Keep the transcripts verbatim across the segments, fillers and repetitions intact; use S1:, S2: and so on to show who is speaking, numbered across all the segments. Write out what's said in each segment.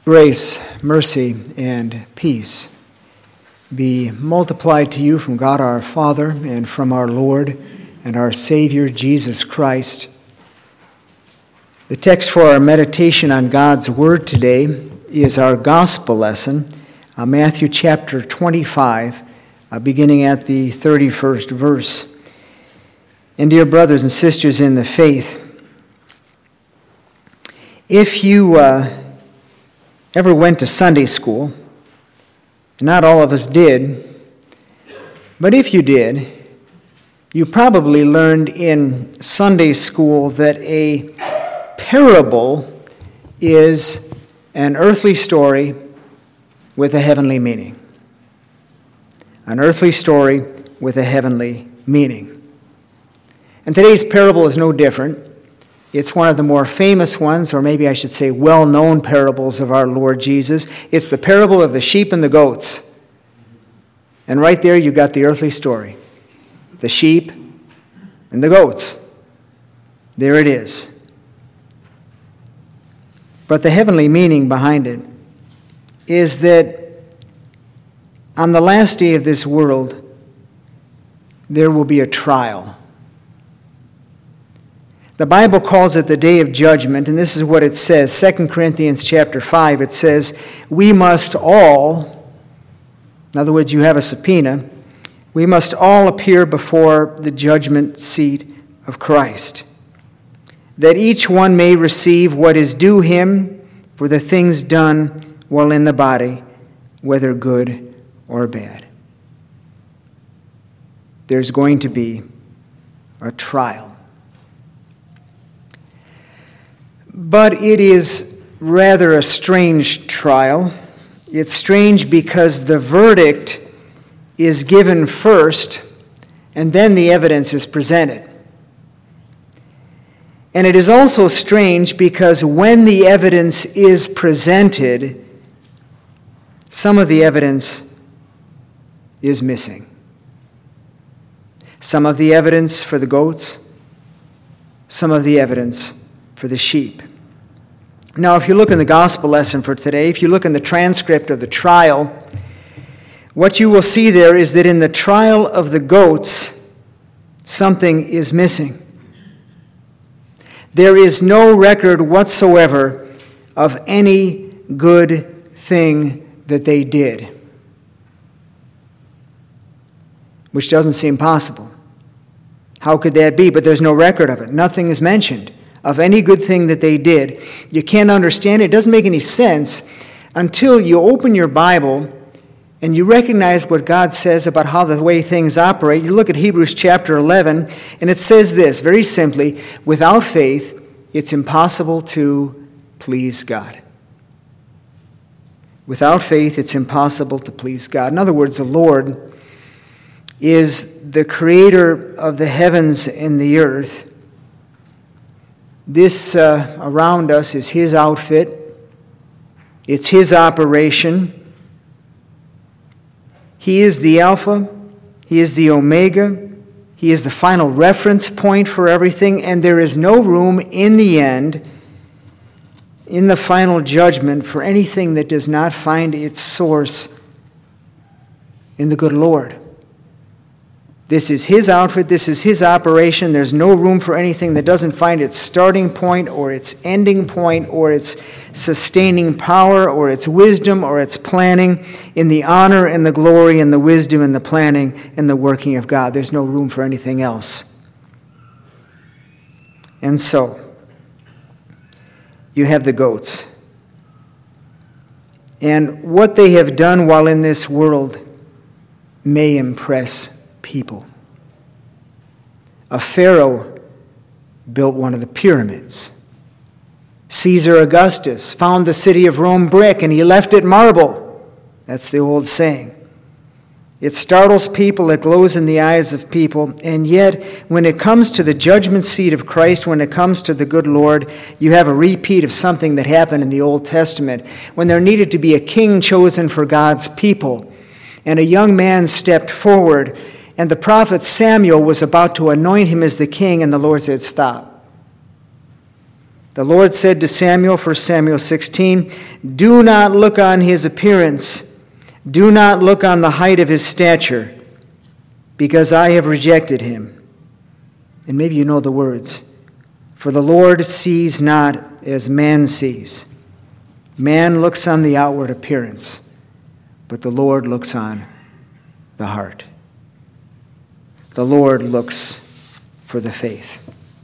S1: Grace, mercy, and peace be multiplied to you from God our Father and from our Lord and our Savior Jesus Christ. The text for our meditation on God's Word today is our gospel lesson, uh, Matthew chapter twenty-five, uh, beginning at the thirty-first verse. And dear brothers and sisters in the faith, if you uh, ever went to Sunday school, not all of us did, but if you did, you probably learned in Sunday school that a parable is an earthly story with a heavenly meaning. An earthly story with a heavenly meaning. And today's parable is no different. It's one of the more famous ones, or maybe I should say well-known parables of our Lord Jesus. It's the parable of the sheep and the goats. And right there you got the earthly story. The sheep and the goats. There it is. But the heavenly meaning behind it is that on the last day of this world, there will be a trial. The Bible calls it the day of judgment, and this is what it says. Second Corinthians chapter five, it says, we must all, in other words, you have a subpoena, we must all appear before the judgment seat of Christ, that each one may receive what is due him for the things done while in the body, whether good or bad. There's going to be a trial. But it is rather a strange trial. It's strange because the verdict is given first, and then the evidence is presented. And it is also strange because when the evidence is presented, some of the evidence is missing. Some of the evidence for the goats, some of the evidence for the sheep. Now, if you look in the gospel lesson for today, if you look in the transcript of the trial, what you will see there is that in the trial of the goats, something is missing. There is no record whatsoever of any good thing that they did, which doesn't seem possible. How could that be? But there's no record of it. Nothing is mentioned of any good thing that they did. You can't understand it. It doesn't make any sense until you open your Bible and you recognize what God says about how the way things operate. You look at Hebrews chapter eleven, and it says this, very simply, without faith, it's impossible to please God. Without faith, it's impossible to please God. In other words, the Lord is the creator of the heavens and the earth. This uh, around us is his outfit. It's his operation. He is the Alpha. He is the Omega. He is the final reference point for everything, and there is no room in the end, in the final judgment, for anything that does not find its source in the good Lord. This is his outfit. This is his operation. There's no room for anything that doesn't find its starting point or its ending point or its sustaining power or its wisdom or its planning in the honor and the glory and the wisdom and the planning and the working of God. There's no room for anything else. And so, you have the goats. And what they have done while in this world may impress people. A Pharaoh built one of the pyramids. Caesar Augustus found the city of Rome brick and he left it marble. That's the old saying. It startles people, it glows in the eyes of people, and yet when it comes to the judgment seat of Christ, when it comes to the good Lord, you have a repeat of something that happened in the Old Testament when there needed to be a king chosen for God's people. And a young man stepped forward, and the prophet Samuel was about to anoint him as the king, and the Lord said, stop. The Lord said to Samuel, First Samuel sixteen, "Do not look on his appearance, do not look on the height of his stature, because I have rejected him." And maybe you know the words. "For the Lord sees not as man sees. Man looks on the outward appearance, but the Lord looks on the heart." The Lord looks for the faith.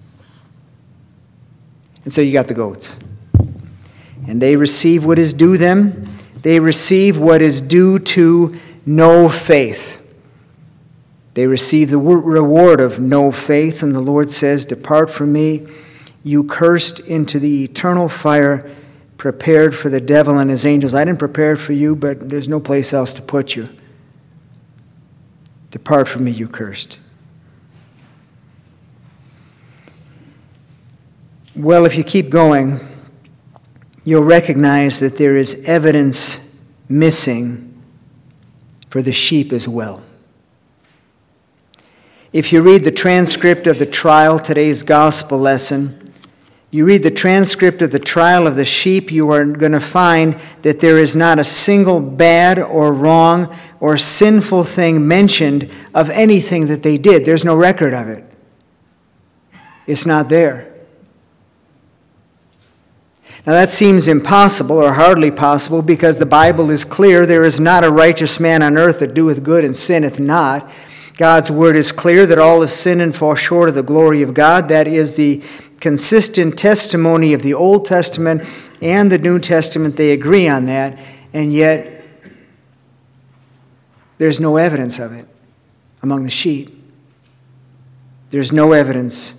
S1: And so you got the goats. And they receive what is due them. They receive what is due to no faith. They receive the reward of no faith, and the Lord says, "Depart from me, you cursed, into the eternal fire prepared for the devil and his angels." I didn't prepare it for you, but there's no place else to put you. Depart from me, you cursed. Well, if you keep going, you'll recognize that there is evidence missing for the sheep as well. If you read the transcript of the trial, today's gospel lesson, you read the transcript of the trial of the sheep, you are going to find that there is not a single bad or wrong or sinful thing mentioned of anything that they did. There's no record of it. It's not there. Now that seems impossible, or hardly possible, because the Bible is clear. There is not a righteous man on earth that doeth good and sinneth not. God's word is clear that all have sinned and fall short of the glory of God. That is the consistent testimony of the Old Testament and the New Testament. They agree on that, and yet there's no evidence of it among the sheep. There's no evidence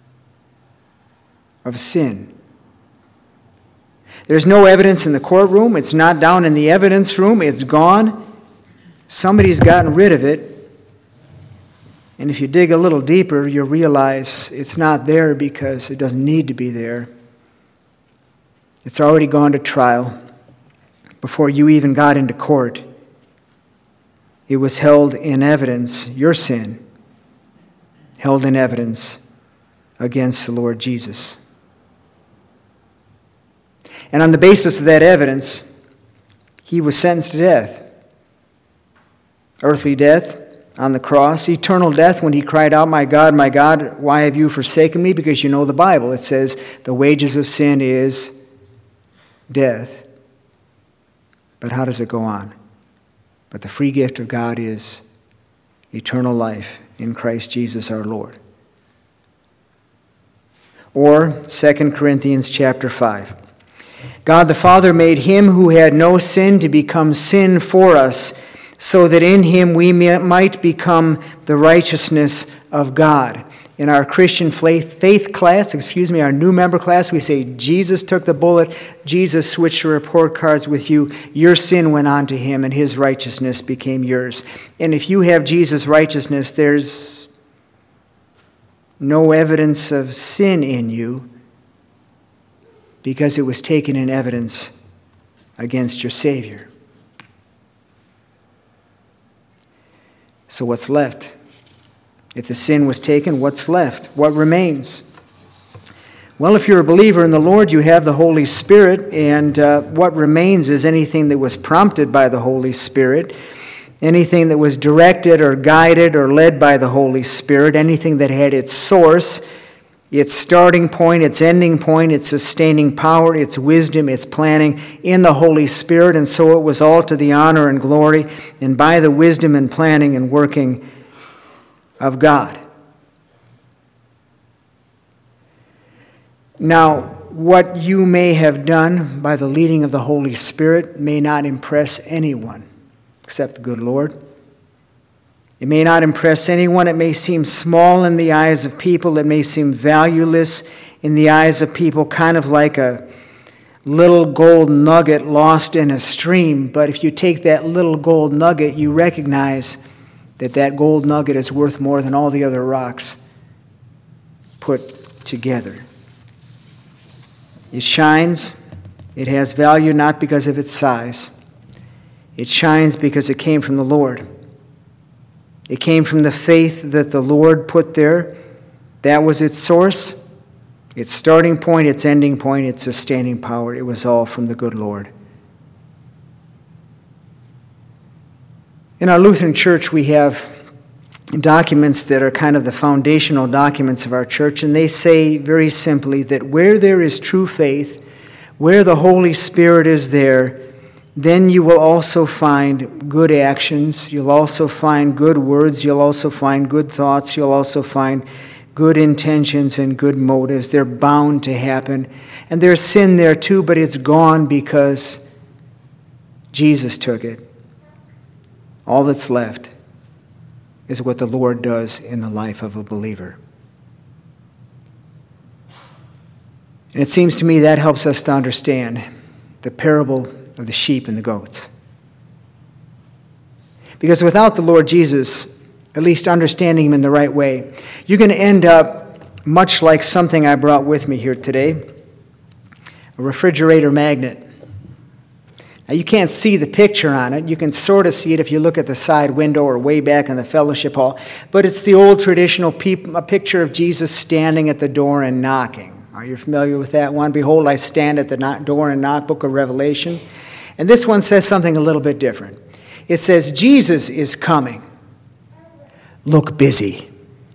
S1: of sin. There's no evidence in the courtroom. It's not down in the evidence room. It's gone. Somebody's gotten rid of it. And if you dig a little deeper, you'll realize it's not there because it doesn't need to be there. It's already gone to trial before you even got into court. It was held in evidence, your sin, held in evidence against the Lord Jesus. And on the basis of that evidence, he was sentenced to death. Earthly death on the cross, eternal death when he cried out, "My God, my God, why have you forsaken me?" Because you know the Bible. It says the wages of sin is death. But how does it go on? But the free gift of God is eternal life in Christ Jesus our Lord. Or Second Corinthians chapter five. God the Father made him who had no sin to become sin for us, so that in him we might become the righteousness of God. In our Christian faith, faith class, excuse me, our new member class, we say Jesus took the bullet, Jesus switched the report cards with you, your sin went on to him, and his righteousness became yours. And if you have Jesus' righteousness, there's no evidence of sin in you, because it was taken in evidence against your Savior. So what's left? If the sin was taken, what's left? What remains? Well, if you're a believer in the Lord, you have the Holy Spirit, and uh, what remains is anything that was prompted by the Holy Spirit, anything that was directed or guided or led by the Holy Spirit, anything that had its source, its starting point, its ending point, its sustaining power, its wisdom, its planning in the Holy Spirit. And so it was all to the honor and glory and by the wisdom and planning and working of God. Now, what you may have done by the leading of the Holy Spirit may not impress anyone except the good Lord. It may not impress anyone. It may seem small in the eyes of people. It may seem valueless in the eyes of people, kind of like a little gold nugget lost in a stream. But if you take that little gold nugget, you recognize that that gold nugget is worth more than all the other rocks put together. It shines. It has value not because of its size. It shines because it came from the Lord. It came from the faith that the Lord put there. That was its source. Its starting point, its ending point, its sustaining power, it was all from the good Lord. In our Lutheran Church, we have documents that are kind of the foundational documents of our church, and they say very simply that where there is true faith, where the Holy Spirit is there, then you will also find good actions, you'll also find good words, you'll also find good thoughts, you'll also find good intentions and good motives. They're bound to happen. And there's sin there too, but it's gone because Jesus took it. All that's left is what the Lord does in the life of a believer. And it seems to me that helps us to understand the parable of the sheep and the goats. Because without the Lord Jesus, at least understanding him in the right way, you're going to end up much like something I brought with me here today, a refrigerator magnet. Now, you can't see the picture on it. You can sort of see it if you look at the side window or way back in the fellowship hall. But it's the old traditional peop- a picture of Jesus standing at the door and knocking. Are you familiar with that one? Behold, I stand at the knock- door and knock, book of Revelation. And this one says something a little bit different. It says, Jesus is coming. Look busy.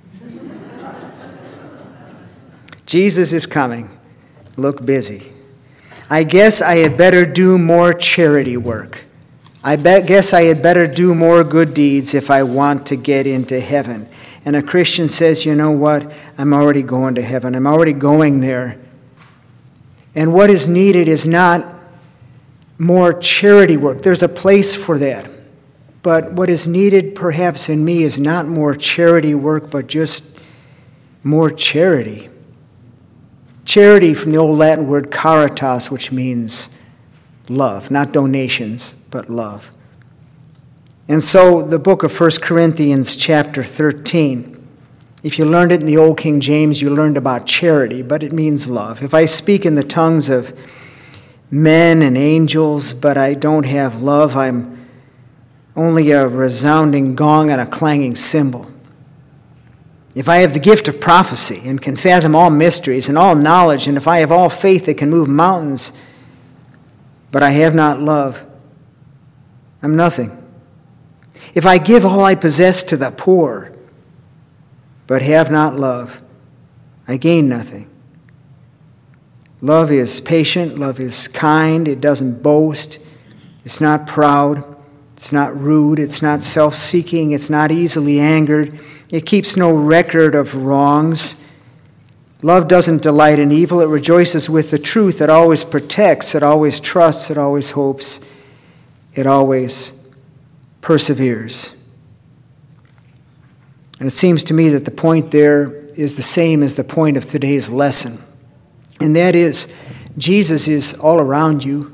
S1: Jesus is coming. Look busy. I guess I had better do more charity work. I bet, guess I had better do more good deeds if I want to get into heaven. And a Christian says, you know what? I'm already going to heaven. I'm already going there. And what is needed is not more charity work. There's a place for that. But what is needed perhaps in me is not more charity work, but just more charity. Charity from the old Latin word caritas, which means love, not donations, but love. And so the book of First Corinthians chapter thirteen, if you learned it in the old King James, you learned about charity, but it means love. If I speak in the tongues of men and angels, but I don't have love, I'm only a resounding gong and a clanging cymbal. If I have the gift of prophecy and can fathom all mysteries and all knowledge, and if I have all faith that can move mountains, but I have not love, I'm nothing. If I give all I possess to the poor, but have not love, I gain nothing. Love is patient, love is kind, it doesn't boast, it's not proud, it's not rude, it's not self-seeking, it's not easily angered. It keeps no record of wrongs. Love doesn't delight in evil. It rejoices with the truth. It always protects. It always trusts. It always hopes. It always perseveres. And it seems to me that the point there is the same as the point of today's lesson. And that is, Jesus is all around you.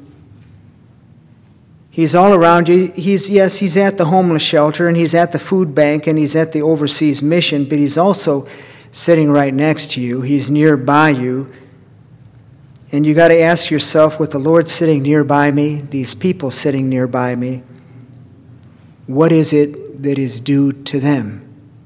S1: He's all around you. He's, yes, he's at the homeless shelter, and he's at the food bank, and he's at the overseas mission, but he's also sitting right next to you. He's nearby you. And you got to ask yourself, with the Lord sitting nearby me, these people sitting nearby me, what is it that is due to them?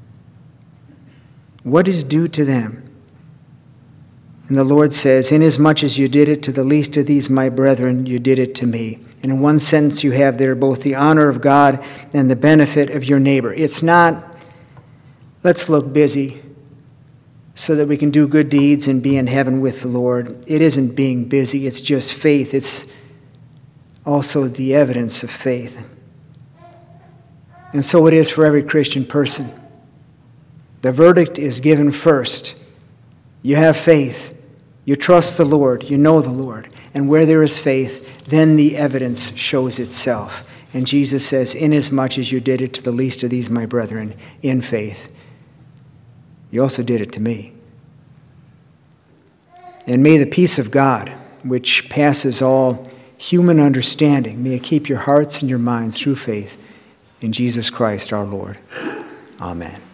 S1: What is due to them? And the Lord says, inasmuch as you did it to the least of these, my brethren, you did it to me. And in one sense, you have there both the honor of God and the benefit of your neighbor. It's not, let's look busy so that we can do good deeds and be in heaven with the Lord. It isn't being busy, it's just faith. It's also the evidence of faith. And so it is for every Christian person. The verdict is given first. You have faith. You trust the Lord. You know the Lord. And where there is faith, then the evidence shows itself. And Jesus says, inasmuch as you did it to the least of these, my brethren, in faith, you also did it to me. And may the peace of God, which passes all human understanding, may it keep your hearts and your minds through faith in Jesus Christ our Lord. Amen.